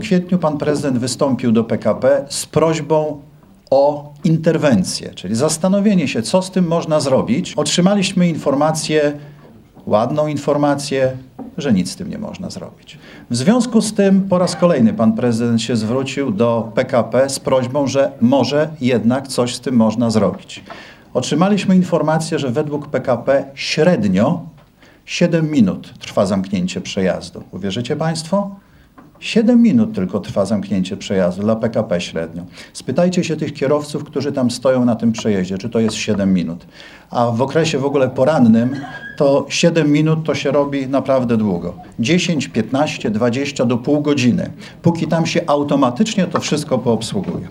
W kwietniu pan prezydent wystąpił do PKP z prośbą o interwencję, czyli zastanowienie się, co z tym można zrobić. Otrzymaliśmy informację, ładną informację, że nic z tym nie można zrobić. W związku z tym po raz kolejny pan prezydent się zwrócił do PKP z prośbą, że może jednak coś z tym można zrobić. Otrzymaliśmy informację, że według PKP średnio 7 minut trwa zamknięcie przejazdu. Uwierzycie państwo? 7 minut tylko trwa zamknięcie przejazdu dla PKP średnio. Spytajcie się tych kierowców, którzy tam stoją na tym przejeździe, czy to jest 7 minut. A w okresie w ogóle porannym to 7 minut to się robi naprawdę długo. 10, 15, 20 do pół godziny. Póki tam się automatycznie to wszystko poobsługuje.